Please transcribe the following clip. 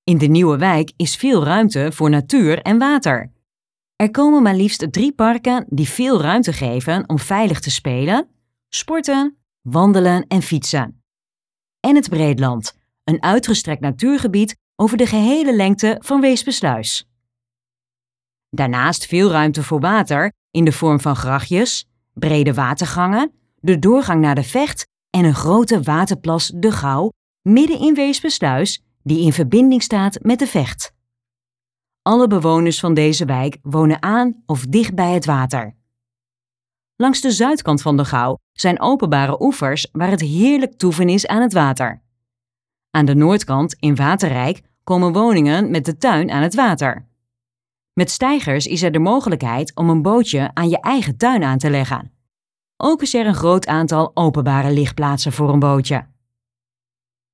In de nieuwe wijk is veel ruimte voor natuur en water. Er komen maar liefst 3 parken die veel ruimte geven om veilig te spelen, sporten, wandelen en fietsen. En het Breedland, een uitgestrekt natuurgebied over de gehele lengte van Weespersluis. Daarnaast veel ruimte voor water in de vorm van grachtjes, brede watergangen, de doorgang naar de Vecht en een grote waterplas De Gouw midden in Weespersluis die in verbinding staat met de Vecht. Alle bewoners van deze wijk wonen aan of dicht bij het water. Langs de zuidkant van De Gouw zijn openbare oevers waar het heerlijk toeven is aan het water. Aan de noordkant in Waterrijk komen woningen met de tuin aan het water. Met steigers is er de mogelijkheid om een bootje aan je eigen tuin aan te leggen. Ook is er een groot aantal openbare ligplaatsen voor een bootje.